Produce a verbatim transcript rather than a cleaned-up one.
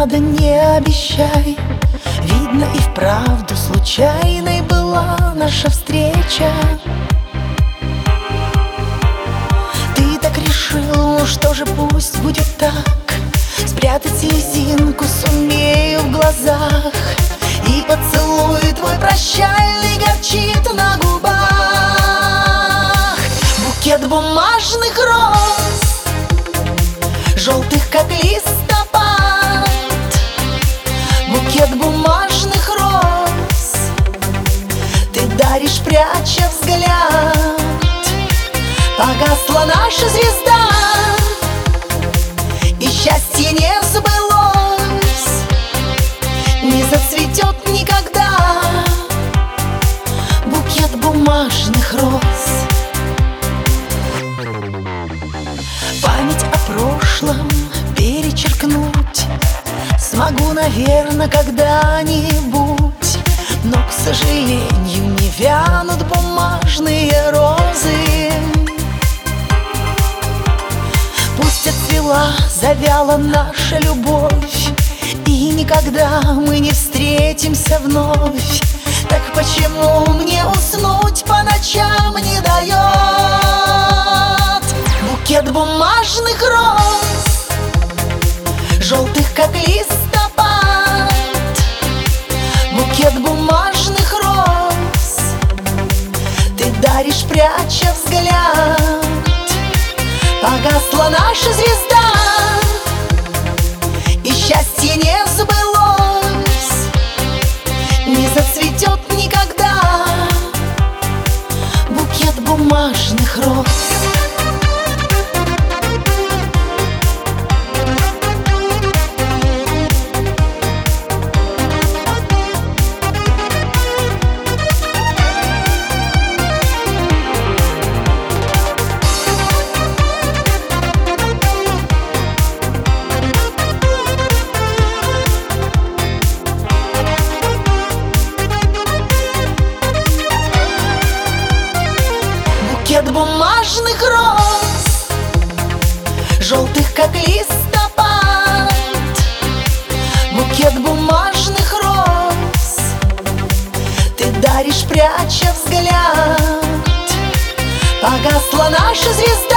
надо, не обещай. Видно, и вправду случайной была наша встреча. Ты так решил, ну что же, пусть будет так. Спрятать слезинку сумею в глазах, и поцелуй твой прощальный горчит на губах. Букет бумажных роз, желтых как листопад. Букет бумажных роз ты даришь, пряча взгляд. Погасла наша звезда, и счастье не сбылось, не зацветет никогда букет бумажных роз. Память о прошлом перечеркнуть смогу, наверное, когда-нибудь, но, к сожалению, не вянут бумажные розы. Пусть отцвела, завяла наша любовь, и никогда мы не встретимся вновь. Так почему мне уснуть по ночам не дает букет бумажных роз, желтых как листопад. Букет бумажных роз ты даришь, пряча взгляд. Погасла наша звезда, и счастье не сбылось, не зацветет никогда букет бумажных роз. Букет бумажных роз, желтых как листопад. Букет бумажных роз ты даришь, пряча взгляд. Погасла наша звезда,